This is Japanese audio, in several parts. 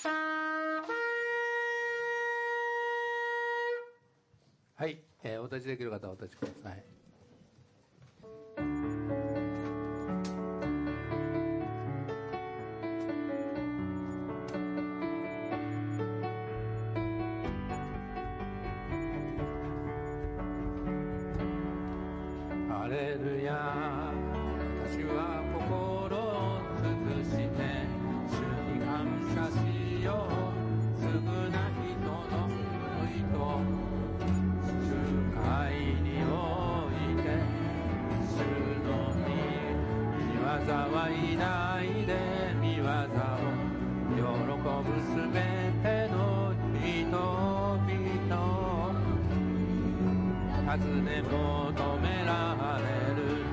はい、お立ちできる方はお立ちください。ハレルヤ、私は心を尽くして主に感謝しよう。すぐな人の報いと主会において主の御業は偉大で、御業を喜ぶすべての人々、尋ね求められる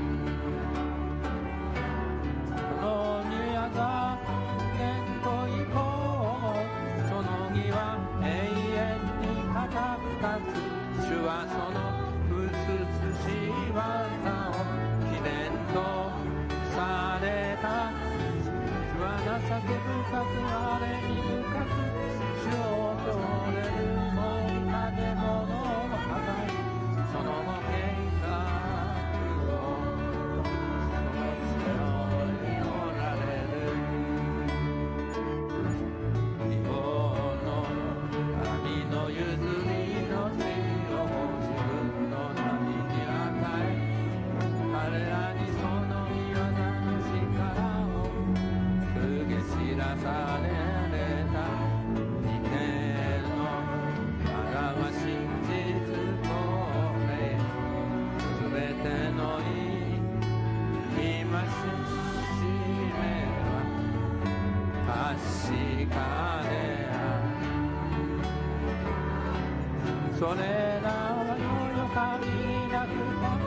その御業、天と以降その義は永遠に固く立つ。主はその美しい技を記念とされた。主は情け深くあれに深く、主を恐れるも建物の破壊、その計画をその地上におられる日本の神の譲りの地を自分の民に与え、彼らにその御業の力を告げ知らされた。二点の表し事実とすべての戒めは確かである。それらは世々限りなく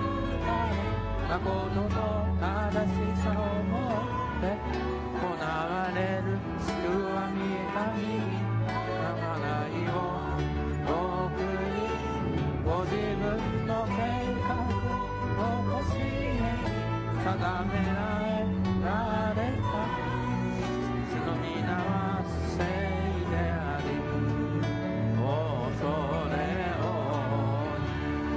誠と正しさをもって行われる。主は見えた右長いを遠くにご自分の計画を教え定められた。主の皆は聖であり、恐れ多い。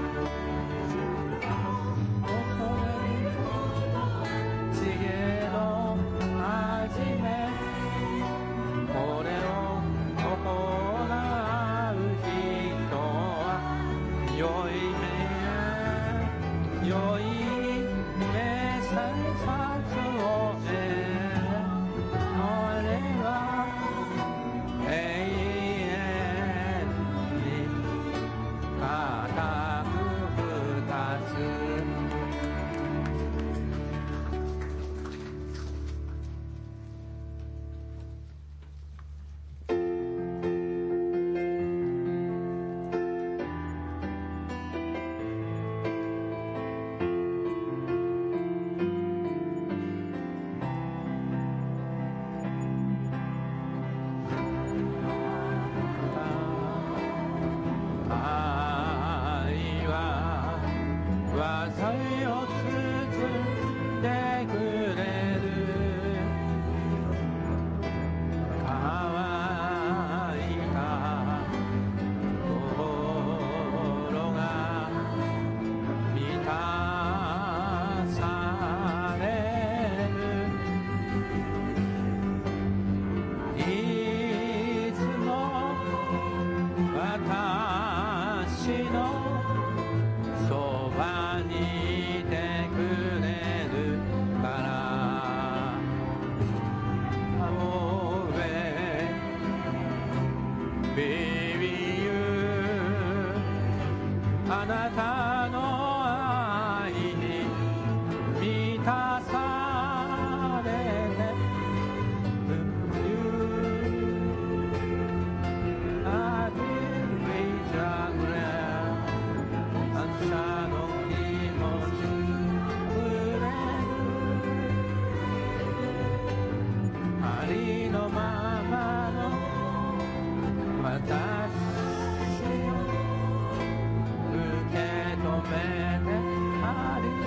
知恵の始め、これを行う人は良い生活を得、これは永遠に固く立つ。あなたの愛に満たされて、ありじゃくれ感謝の気持ちくれる、ありのままの私止めてあり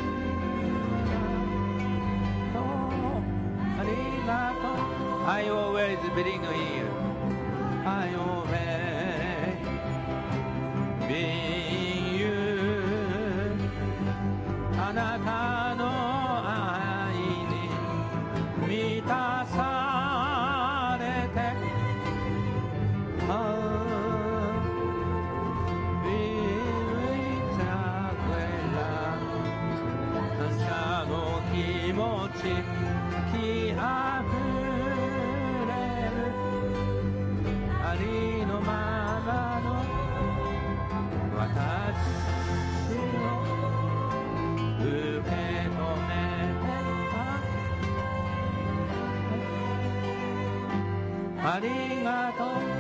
がとう。I always believe in you. あなたの愛に満たされて、感謝の気持ちきあふれる、ありのままの私を受け止めて、ありがとう。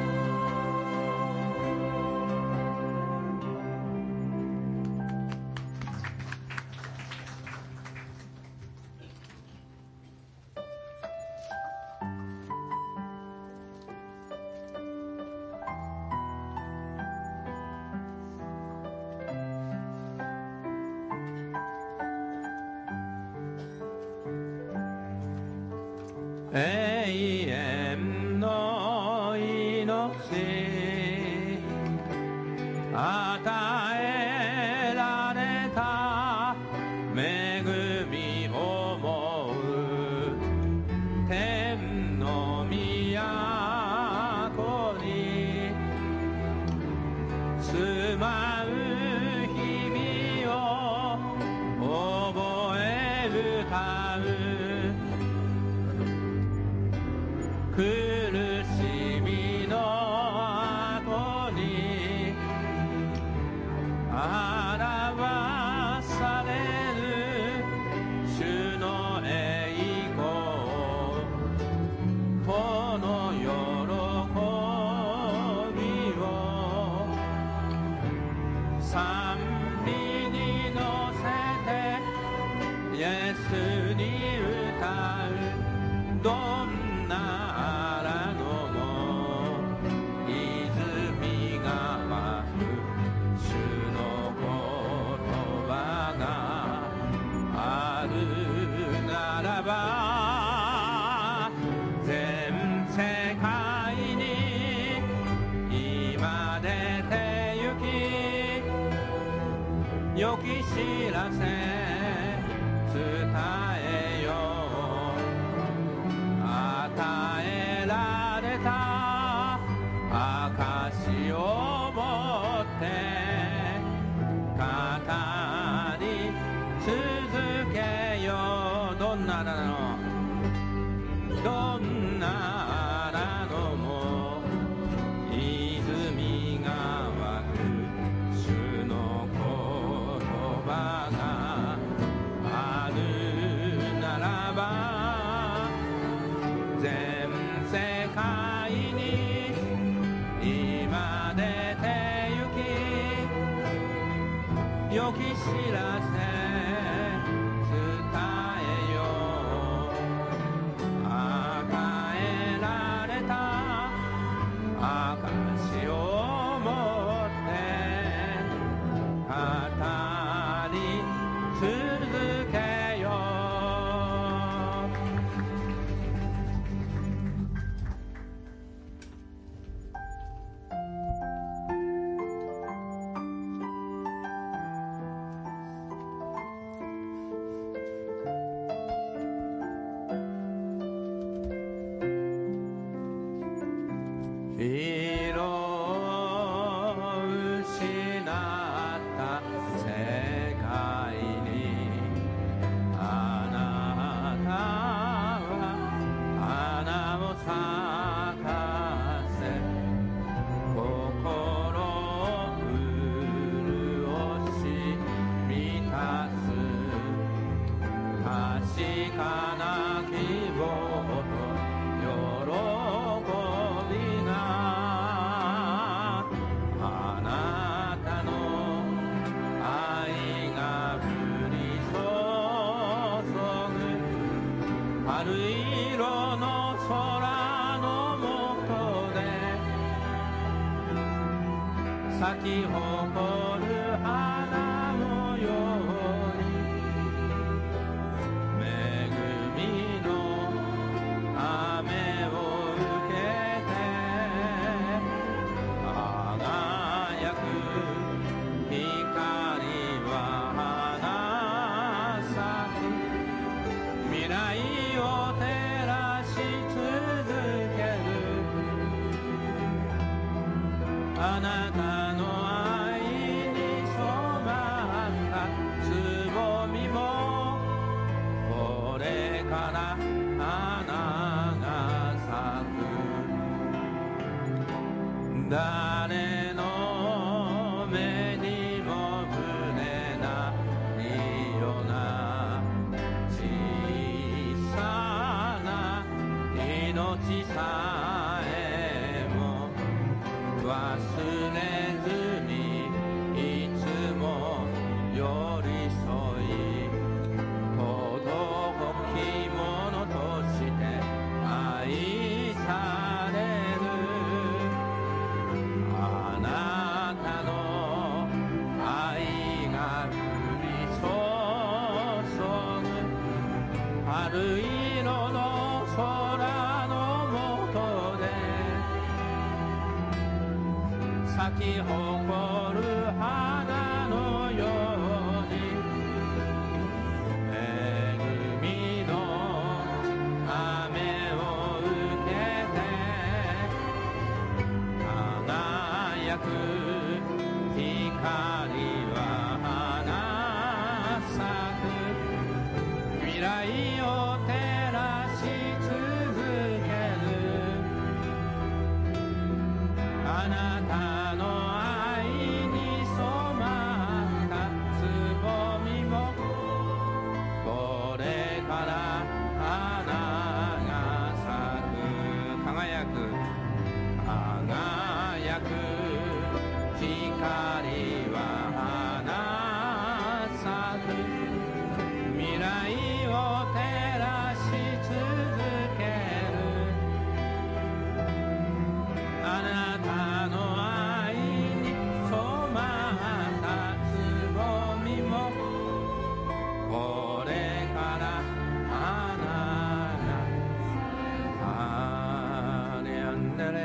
永遠の命与えられた恵みを思う、天の都に住まう日々を覚え歌う、苦しみの後に表される主の栄光、この喜びを賛美に乗せてイエスに歌う、どんな全世界に今出て行き、良き知らせ伝えよう、与えられた証を持って語り続けよう、どんななの、どんなあなのも泉が湧く、主の言葉があるならば、全世界に今出て行き、良き知らせ春色の空の下で咲き誇る花のように、恵みの雨を受けてあなたの愛に染まったつぼみもこれから花が咲く誰の目にも触れないような小さな命さえも忘れずにいつも寄り添い届きものとして愛されるあなたの愛が降り注ぐ春色の空の下で咲き誇る花のように恵みの雨を受けて輝く光は花咲く未来を照らし続けるあなたの愛に染まったつぼみもこれから花が咲く輝く光は花咲く未来を照らし続けるあなたの愛に染まったつぼみもこれから花があれやんだれ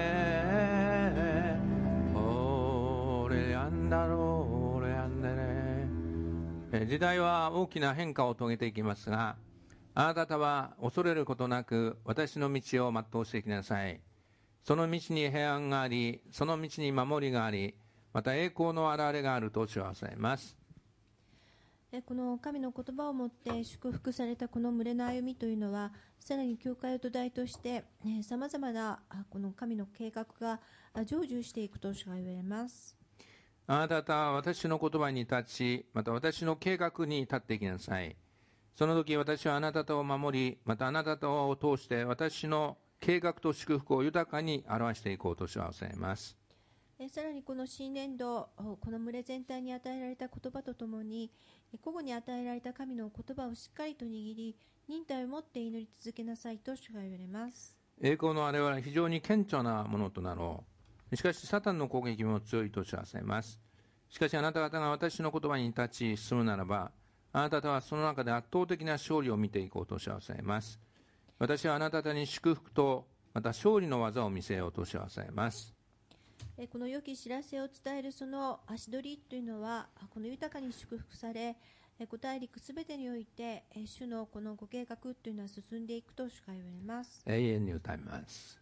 時代は大きな変化を遂げていきますがあなた方は恐れることなく私の道を全うしていきなさいその道に平安がありその道に守りがありまた栄光の現れがあると主は教えますこの神の言葉をもって祝福されたこの群れの歩みというのはさらに教会を土台としてさまざまなこの神の計画が成就していくと主が言われますあなた方は私の言葉に立ちまた私の計画に立っていきなさいその時私はあなた方を守りまたあなた方を通して私の計画と祝福を豊かに表していこうと主は教えますさらにこの新年度この群れ全体に与えられた言葉とともに個々に与えられた神の言葉をしっかりと握り忍耐を持って祈り続けなさいと主が言われます栄光のあれは非常に顕著なものとなろうしかしサタンの攻撃も強いと主は教えますしかしあなた方が私の言葉に立ち進むならばあなた方はその中で圧倒的な勝利を見ていこうと主は教えます私はあなた方に祝福とまた勝利の技を見せようと主は教えますこの良き知らせを伝えるその足取りというのはこの豊かに祝福され五大陸すべてにおいて主のこのご計画というのは進んでいくと主が言われます永遠に歌います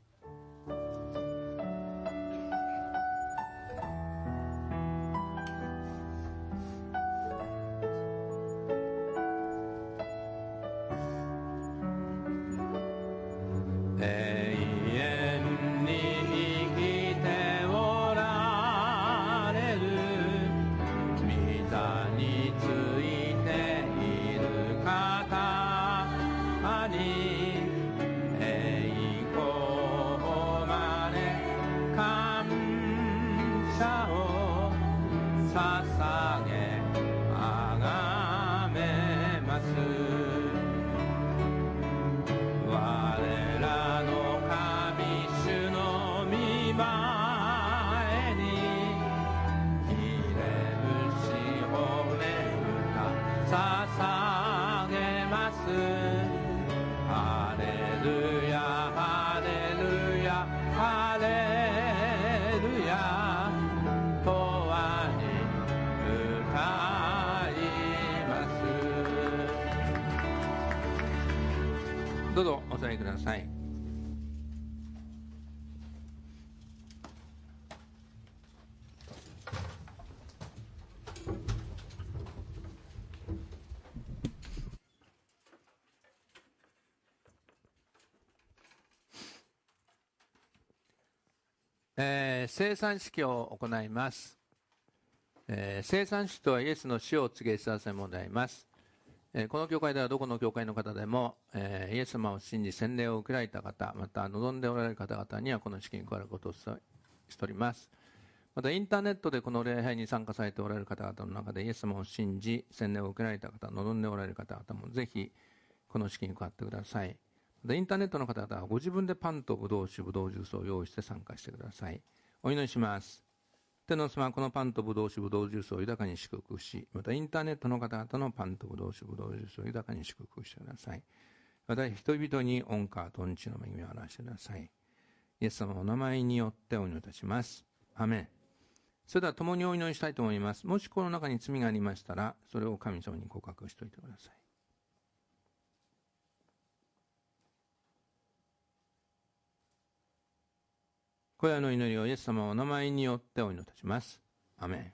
どうぞお座りください。 聖餐式を行います。聖餐式とはイエスの死を告げ知らせもであります。この教会ではどこの教会の方でも、イエス様を信じ洗礼を受けられた方、また望んでおられる方々にはこの式に加わることをしております。またインターネットでこの礼拝に参加されておられる方々の中でイエス様を信じ洗礼を受けられた方、望んでおられる方々もぜひこの式に加わってください。またインターネットの方々はご自分でパンとブドウ酒、ブドウジュースを用意して参加してください。お祈りします。天の様、このパンとブドウ酒、ブドウジュースを豊かに祝福し、またインターネットの方々のパンとブドウ酒、ブドウジュースを豊かに祝福してください。また人々に御川と日の恵みを表してください。イエス様のお名前によってお祈りいたします。アメン。それでは共にお祈りしたいと思います。もしこの中に罪がありましたら、それを神様に告白しておいてください。これらの祈りをイエス様のお名前によってお祈りいたします。アメン。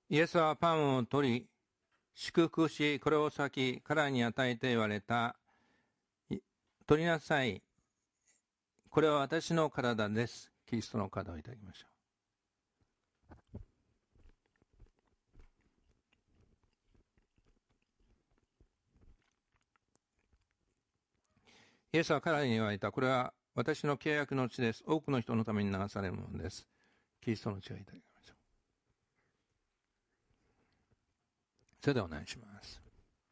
イエスはパンを取り、祝福し、これを裂き、彼に与えて言われた。取りなさい。これは私の体です。キリストの体をいただきましょう。イエスは彼に言われた。これは私の契約の血です。多くの人のために流されるものです。キリストの血をいただきましょう。それではお願いします。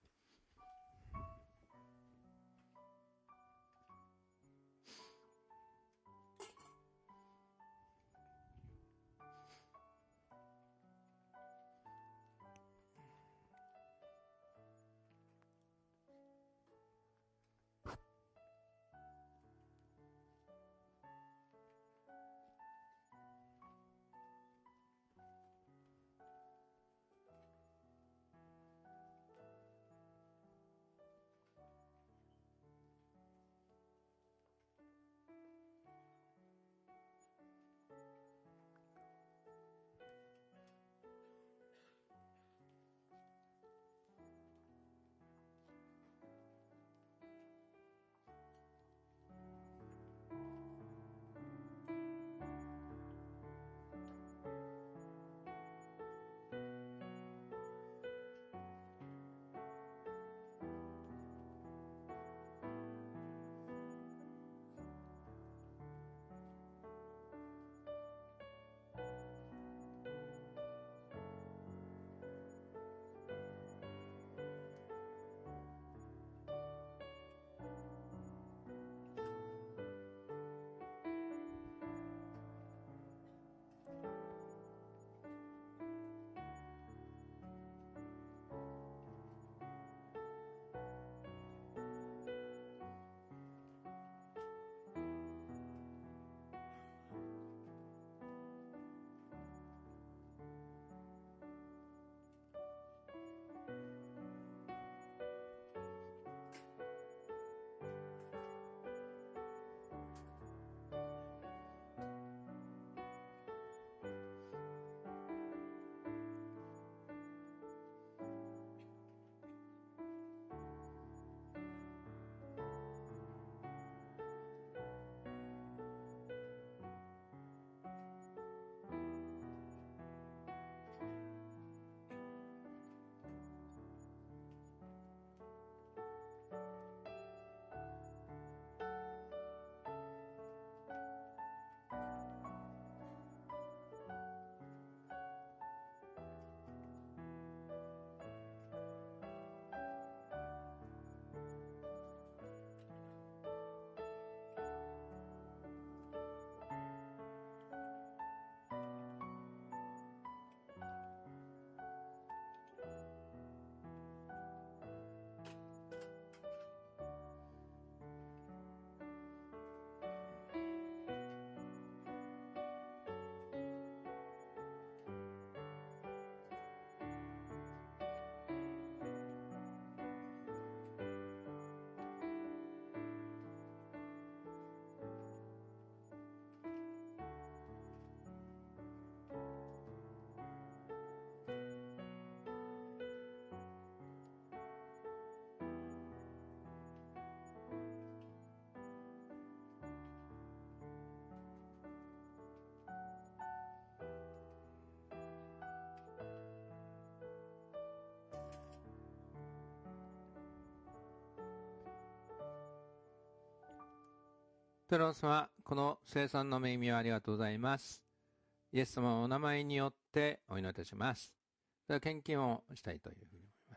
テロス様、この聖餐の恵みをありがとうございます。イエス様のお名前によってお祈りいたします。では献金をしたいというふうに思います。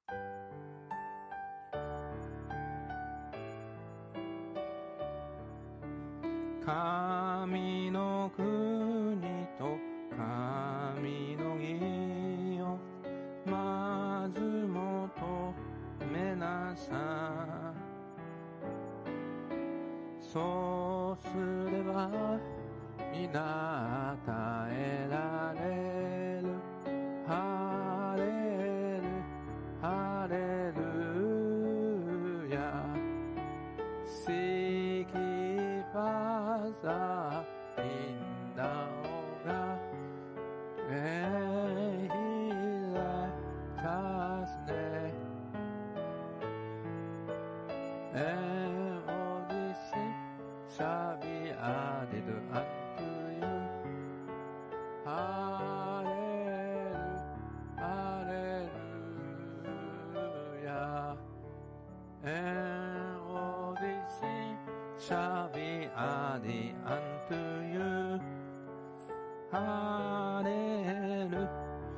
神の国と神の義をまず求めなさい。そうすれば皆与えられる。ハレルハレルヤ。Seek ye Father in the and all these things shall be added unto you. Hallelujah. And all these things shall be added unto you. Hallelujah.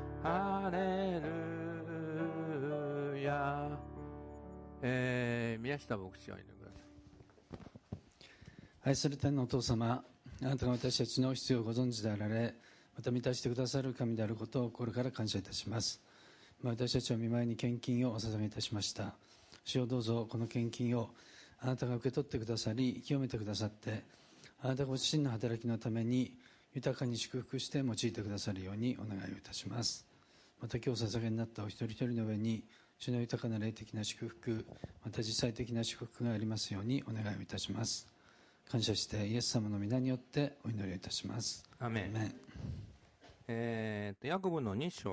Hallelujah. 宮下牧師をお祈りください。 愛された天のお父様、あなたが私たちの必要をご存知であられ、また満たしてくださる神であることを心から感謝いたします。私たちは御前に献金をお捧げいたしました。主よ、どうぞこの献金をあなたが受け取ってくださり、清めてくださって、あなたご自身の働きのために豊かに祝福して用いてくださるようにお願いをいたします。また今日捧げになったお一人一人の上に、主の豊かな霊的な祝福、また実際的な祝福がありますようにお願いをいたします。感謝してイエス様の皆によってお祈りをいたします。 アメン。ヤコブの2章